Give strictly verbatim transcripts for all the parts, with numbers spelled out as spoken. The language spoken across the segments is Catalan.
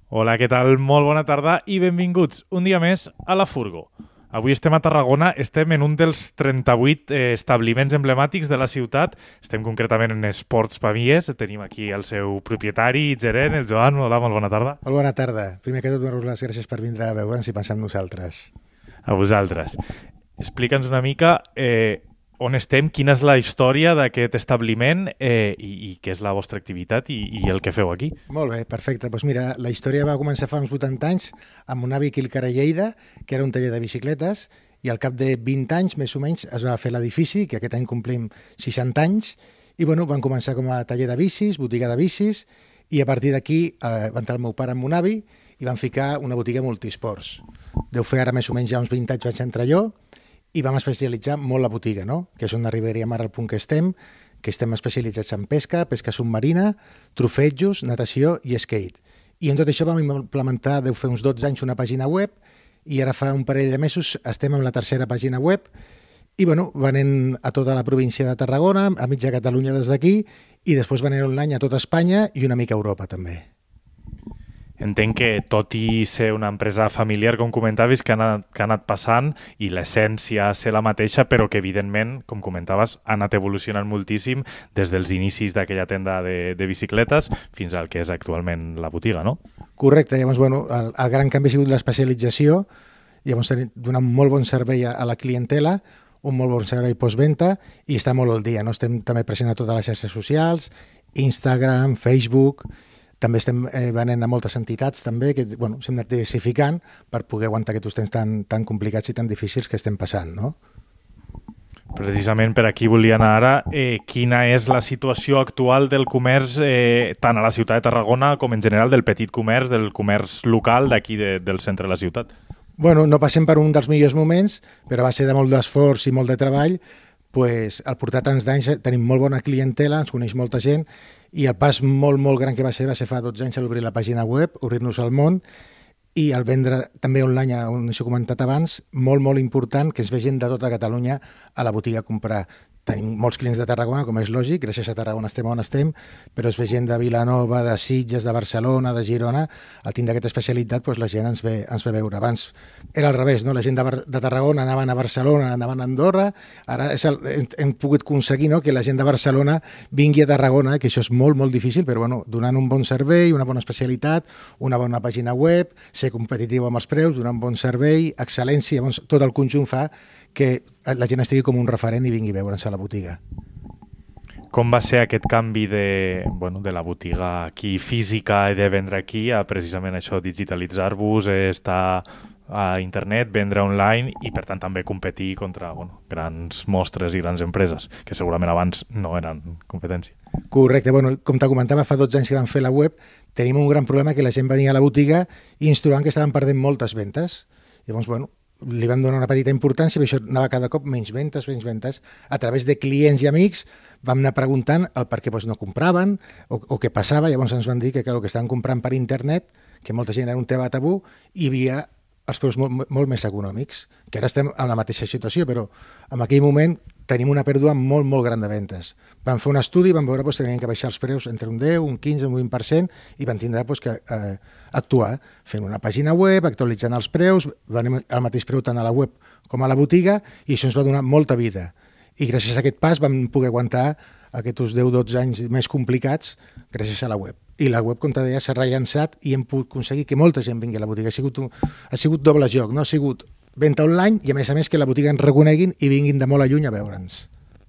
Hola, què tal? Molt bona tarda i benvinguts un dia més a La Furgo. Avui estem a Tarragona, estem en un dels trenta-vuit eh, establiments emblemàtics de la ciutat. Estem concretament en Esports Pavies. Tenim aquí el seu propietari i gerent, el Joan. Hola, molt bona tarda. Molt bona tarda. Primer que tot, donar-vos les gràcies per vindre a veure'ns i pensar en nosaltres. A vosaltres. Explica'ns una mica eh, on estem, quina és la història d'aquest establiment eh, i, i què és la vostra activitat i, i el que feu aquí. Molt bé, perfecte. Doncs mira, la història va començar fa uns vuitanta anys amb un avi Quilcara Lleida, que era un taller de bicicletes, i al cap de vint anys, més o menys, es va fer l'edifici, que aquest any complim seixanta anys, i bueno, van començar com a taller de bicis, botiga de bicis, i a partir d'aquí eh, va entrar el meu pare amb un avi i van ficar una botiga multisports. Deu fer ara més o menys ja uns vint anys vaig entrar jo, i vam especialitzar molt la botiga, no? Que és on arribaríem ara al punt que estem, que estem especialitzats en pesca, pesca submarina, trofejos, natació i skate. I en tot això vam implementar, deu fer uns dotze anys, una pàgina web, i ara fa un parell de mesos estem amb la tercera pàgina web, i bueno, venent a tota la província de Tarragona, a mitja Catalunya des d'aquí, i després venent online a tota Espanya i una mica a Europa també. Entenc que, tot i ser una empresa familiar, com comentaves, que ha anat, que ha anat passant i l'essència ser la mateixa, però que, evidentment, com comentaves, ha anat evolucionant moltíssim des dels inicis d'aquella tenda de, de bicicletes fins al que és actualment la botiga, no? Correcte. Llavors, bueno, el, el gran canvi ha sigut l'especialització. Llavors, donar un molt bon servei a, a la clientela, un molt bon servei postventa i està molt al dia, no? Estem també present a totes les xarxes socials, Instagram, Facebook. També estem eh, venent a moltes entitats també, que bueno, s'hem anat diversificant per poder aguantar aquests temps tan, tan complicats i tan difícils que estem passant, no? Precisament per aquí volia anar ara. Eh, quina és la situació actual del comerç eh, tant a la ciutat de Tarragona com en general del petit comerç, del comerç local d'aquí de, del centre de la ciutat? Bueno, no passem per un dels millors moments, però va ser de molt d'esforç i molt de treball. Pues, al portar tants d'anys tenim molt bona clientela, ens coneix molta gent, i el pas molt, molt gran que va ser va ser fa dotze anys a obrir la pàgina web, obrir-nos al món, i el vendre també online, on s'ho he comentat abans, molt, molt important, que es ve gent de tota Catalunya a la botiga a comprar. Tenim molts clients de Tarragona, com és lògic, gràcies a Tarragona estem on estem, però es ve gent de Vilanova, de Sitges, de Barcelona, de Girona. Al tindre aquesta especialitat, doncs la gent ens ve, ens ve a veure. Abans era al revés, no? La gent de, de Tarragona anaven a Barcelona, anaven a Andorra. Ara és el, hem, hem pogut aconseguir, no?, que la gent de Barcelona vingui a Tarragona, que això és molt, molt difícil, però bueno, donant un bon servei, una bona especialitat, una bona pàgina web, ser competitiu amb els preus, donar un bon servei, excel·lència, llavors tot el conjunt fa que la gent estigui com un referent i vingui a veure'ns a la botiga. Com va ser aquest canvi de, bueno, de la botiga aquí física i de vendre aquí a precisament això, digitalitzar-vos, estar a internet, vendre online i per tant també competir contra bueno, grans mostres i grans empreses que segurament abans no eren competència? Correcte. Bueno, com te comentava, fa dotze anys que vam fer la web, tenim un gran problema que la gent venia a la botiga i ens trobàvem que estaven perdent moltes ventes. Llavors, bueno, li vam donar una petita importància, però això anava cada cop menys ventes, menys ventes. A través de clients i amics vam anar preguntant el per què doncs, no compraven o, o què passava. Llavors ens van dir que, que el que estaven comprant per internet, que molta gent era un tema tabú, hi havia els preus molt, molt més econòmics, que ara estem en la mateixa situació, però en aquell moment tenim una pèrdua molt, molt gran de ventes. Vam fer un estudi i vam veure doncs, que tenien que baixar els preus entre un deu, un quinze, un vint per cent i vam tindre doncs, que eh, actuar fent una pàgina web, actualitzant els preus, venim al mateix preu tant a la web com a la botiga i això ens va donar molta vida. I gràcies a aquest pas vam poder aguantar aquests deu dotze anys més complicats gràcies a la web. I la web, com te deia, s'ha rellançat i hem pogut aconseguir que molta gent vingui a la botiga. Ha sigut, un, ha sigut doble joc, no? Ha sigut venda online i, a més a més, que la botiga ens reconeguin i vinguin de molt a lluny a veure'ns.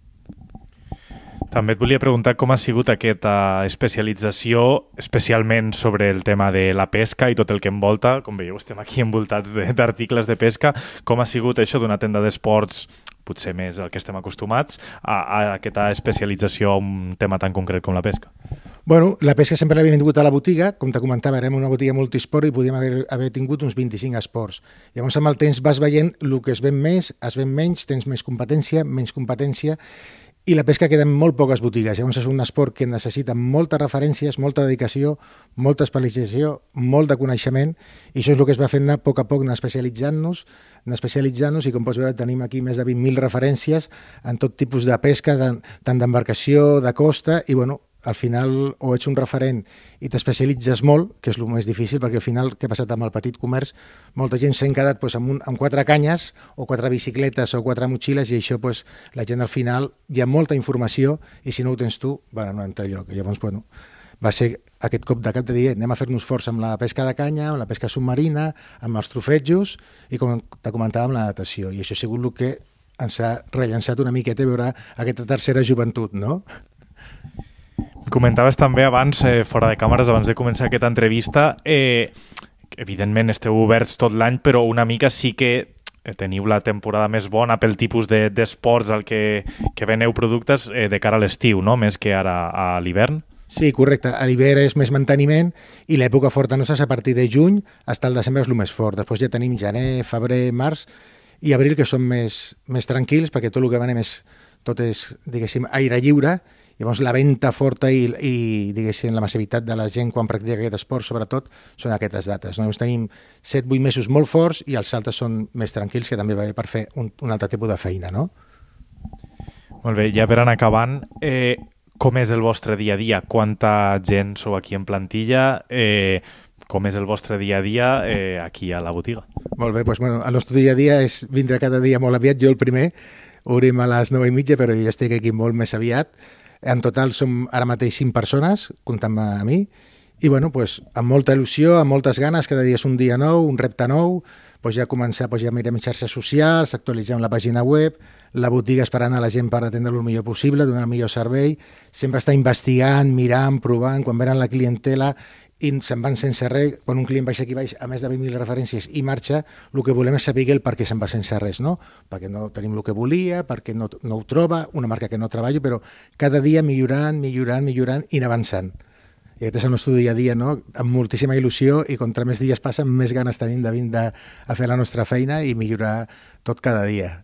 També et volia preguntar com ha sigut aquesta especialització, especialment sobre el tema de la pesca i tot el que envolta. Com veieu, estem aquí envoltats d'articles de, de pesca. Com ha sigut això d'una tenda d'esports, potser més al que estem acostumats, a, a aquesta especialització a un tema tan concret com la pesca? Bueno, la pesca sempre l'havia vingut a la botiga, com te comentava, érem una botiga multisport i podíem haver, haver tingut uns vint-i-cinc esports. Llavors, amb el temps vas veient el que es ven més, es ven menys, tens més competència, menys competència, i la pesca queda en molt poques botigues. Llavors és un esport que necessita moltes referències, molta dedicació, molta especialització, molt de coneixement, i això és el que es va fent anar a poc a poc, anar especialitzant-nos, anar especialitzant-nos, i com pots veure tenim aquí més de vint mil referències en tot tipus de pesca, de, tant d'embarcació, de costa, i bueno, al final o ets un referent i t'especialitzes molt, que és el més difícil, perquè al final, què ha passat amb el petit comerç? Molta gent s'ha quedat pues, amb, un, amb quatre canyes o quatre bicicletes o quatre motxilles i això pues, la gent al final hi ha molta informació i si no ho tens tu, bueno, no entra lloc. Llavors, bueno, va ser aquest cop de cap de dir anem a fer-nos força amb la pesca de canya, amb la pesca submarina, amb els trofetjos i com te comentava amb la natació. I això ha sigut el que ens ha rellançat una miqueta a veure aquesta tercera joventut, no? Comentaves també abans, eh, fora de càmeres, abans de començar aquesta entrevista, eh, evidentment esteu oberts tot l'any, però una mica sí que teniu la temporada més bona pel tipus d'esports de, al que, que veneu productes eh, de cara a l'estiu, no? Més que ara a l'hivern. Sí, correcte. A l'hivern és més manteniment i l'època forta nostra és a partir de juny fins al desembre és el més fort. Després ja tenim gener, febrer, març i abril que són més, més tranquils perquè tot el que venem és, tot és, diguéssim, aire lliure. Llavors la venda forta i, i diguéssim, la massivitat de la gent quan practica aquest esport, sobretot, són aquestes dates. Llavors tenim set vuit mesos molt forts i els altres són més tranquils, que també va bé per fer un, un altre tipus de feina, no? Molt bé, ja per anar acabant, eh, com és el vostre dia a dia? Quanta gent sou aquí en plantilla? Eh, com és el vostre dia a dia eh, aquí a la botiga? Molt bé, doncs, bueno, el nostre dia a dia és vindre cada dia molt aviat. Jo el primer, obrim a les nou i mitja, però jo estic aquí molt més aviat. En total som ara mateix cinc persones, comptant a mi, i bueno, pues, amb molta il·lusió, amb moltes ganes, cada dia és un dia nou, un repte nou, pues ja començar, pues ja mirem xarxes socials, actualitzem la pàgina web, la botiga esperant a la gent per atendre-lo el millor possible, donar el millor servei, sempre està investigant, mirant, provant, quan venen la clientela i se'n van sense res, quan un client baixa aquí baix, a més de vint mil referències i marxa, el que volem és saber el per què se'n va sense res, no? Perquè no tenim el que volia, perquè no, no ho troba, una marca que no treballo, però cada dia millorant, millorant, millorant i avançant. I aquest és el nostre dia a dia, no? Amb moltíssima il·lusió i contra més dies passen, més ganes tenim de vindre a fer la nostra feina i millorar tot cada dia.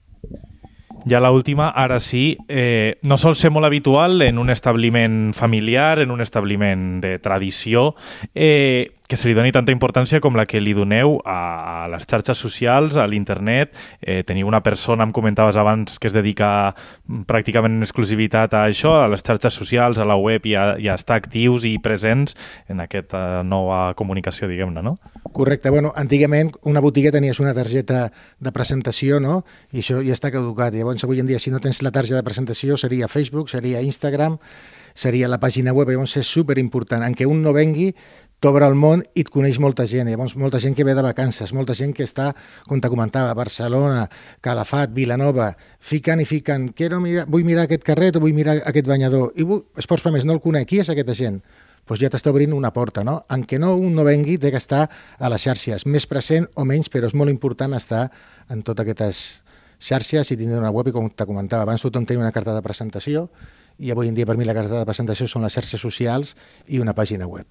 Ja l'última, ara sí, eh, no sol ser molt habitual en un establiment familiar, en un establiment de tradició, eh, que se li doni tanta importància com la que li doneu a, a les xarxes socials, a l'internet. Eh, teniu una persona, em comentaves abans, que es dedica pràcticament en exclusivitat a això, a les xarxes socials, a la web, i a, i a estar actius i presents en aquesta nova comunicació, diguem-ne, no? Correcte. Bueno, antigament una botiga tenies una targeta de presentació, no? I això ja està caducat. Llavors, avui en dia, si no tens la targeta de presentació, seria Facebook, seria Instagram, seria la pàgina web. Llavors, és superimportant. En què un no vengui, t'obre el món i et coneix molta gent. Llavors, molta gent que ve de vacances, molta gent que està, com te comentava, Barcelona, Calafat, Vilanova, fiquen i fiquen, quiero mirar, vull mirar aquest carret o vull mirar aquest banyador. I vull, esports per més, no el conec. Qui és aquesta gent? Doncs ja t'està obrint una porta, no? En què no, un no vengui, té que estar a les xarxes, més present o menys, però és molt important estar en totes aquestes xarxes i tindre una web, i com te comentava abans, tothom tenia una carta de presentació, i avui en dia per mi la carta de presentació són les xarxes socials i una pàgina web.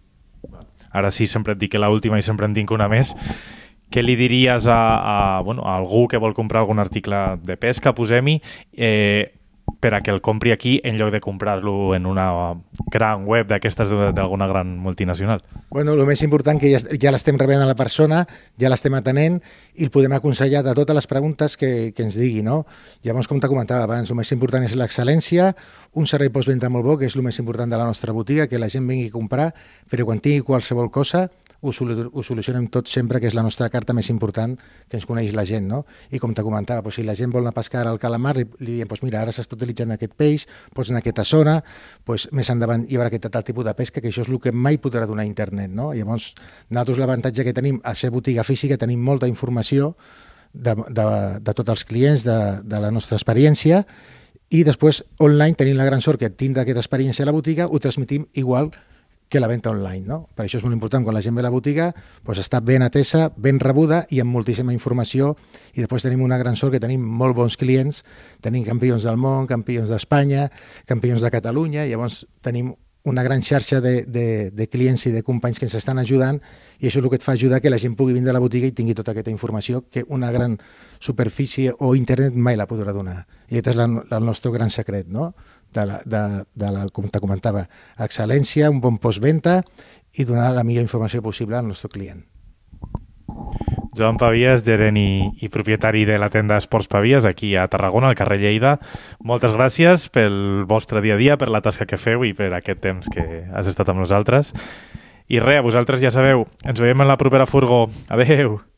Ara sí, sempre et dic que l'última i sempre en tinc una més. Què li diries a, a, bueno, a algú que vol comprar algun article de pesca, posem-hi, eh, per a que el compri aquí en lloc de comprar-lo en una gran web d'aquestes d'alguna gran multinacional? Bueno, el més important que ja, ja l'estem rebent a la persona, ja l'estem atenent i el podem aconsellar de totes les preguntes que, que ens digui, no? Llavors, com t'ha comentava abans, el més important és l'excel·lència, un servei postvenda molt bo, que és el més important de la nostra botiga, que la gent vingui a comprar, però quan tingui qualsevol cosa, ho, solu ho solucionem tot sempre, que és la nostra carta més important, que ens coneix la gent, no? I com te comentava, doncs, si la gent vol anar a pescar al calamar, li, li diem, doncs, mira, ara s'està utilitzant aquest peix, pots anar a aquesta zona, doncs, més endavant hi haurà aquest tal tipus de pesca, que això és el que mai podrà donar internet, no? Llavors, nosaltres l'avantatge que tenim a ser botiga física, tenim molta informació de, de, de tots els clients, de, de la nostra experiència, i després, online, tenim la gran sort que tindre aquesta experiència a la botiga, ho transmitim igual que la venda online, no? Per això és molt important, quan la gent ve a la botiga, doncs està ben atesa, ben rebuda i amb moltíssima informació, i després tenim una gran sort que tenim molt bons clients, tenim campions del món, campions d'Espanya, campions de Catalunya, i llavors tenim una gran xarxa de, de, de clients i de companys que ens estan ajudant, i això és el que et fa ajudar que la gent pugui vindre a la botiga i tingui tota aquesta informació que una gran superfície o internet mai la podrà donar. I aquest és la, el nostre gran secret, no? De la, de, de la, com te comentava, excel·lència, un bon postventa i donar la millor informació possible al nostre client. Joan Pavies, gerent i, i propietari de la tenda Esports Pavies aquí a Tarragona, al carrer Lleida. Moltes gràcies pel vostre dia a dia, per la tasca que feu i per aquest temps que has estat amb nosaltres. I res, vosaltres ja sabeu, ens veiem en la propera furgó. Adeu!